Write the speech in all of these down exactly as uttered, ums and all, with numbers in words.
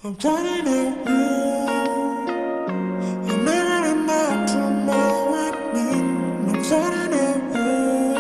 I'm running at you. I'm living up to my name. I'm running at you.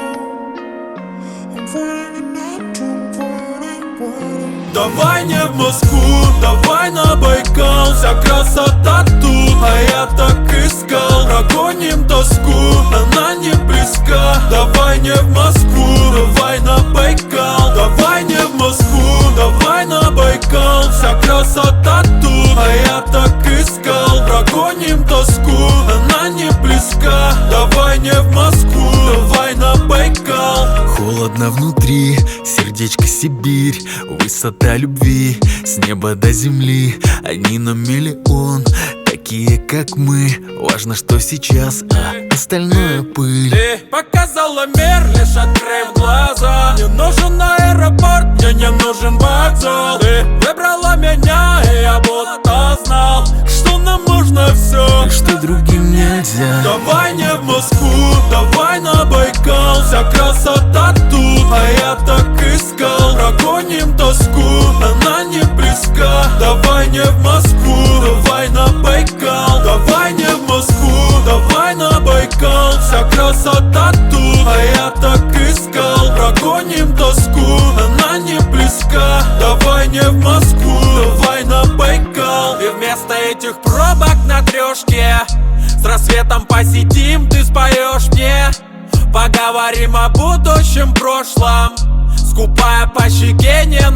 I'm running up to what I want. Давай не в Москву, давай на Байкал. Вся красота тут, а я так искал. Прогоним тоску, она не близка. Давай не в Москву, давай на Байкал. Давай не в Москву, давай на Байкал. Вся красота тут, а я так искал. Прогоним тоску, она не близка. Давай не в Москву, давай на Байкал. Холодно внутри, сердечко Сибирь. Высота любви, с неба до земли. Одни на миллион, такие как мы. Важно, что сейчас, а остальное пыль. Ты показала мир, лишь открыв глаза. Мне нужен аэропорт, мне не нужен вокзал. Ты выбрала меня, и я будто знал, что нам нужно все, и что другим нельзя. Давай не в Москву, давай на Байкал. Вся красота тут, а я так искал. Прогоним тоску, она не близка. Давай не в Москву, давай на Байкал. Давай не в Москву, давай на Байкал. Вся красота тут, а я так искал. Прогоним тоску, она не близка. Давай не в Москву, давай на Байкал. И вместо этих пробок на трешке с рассветом посидим, ты споешь мне. Поговорим о будущем, прошлом, скупая по щеке не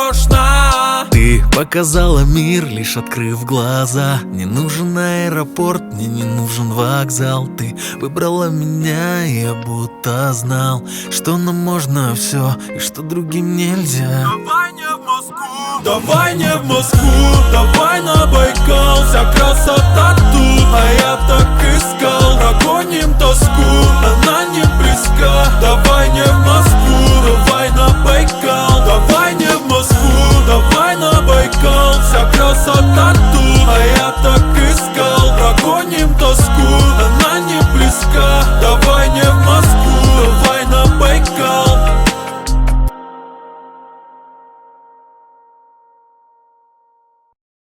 нарочно. Ты показала мир, лишь открыв глаза. Не нужен аэропорт, мне не нужен вокзал. Ты выбрала меня, и я будто знал, что нам можно все, и что другим нельзя. Давай не в Москву, давай не в Москву, давай на Байкал. Вся красота тут, а я так искал. Прогоним тоску, она не близка. Давай не в Москву, давай на Байкал. Давай не в Москву, давай на Байкал. Вся красота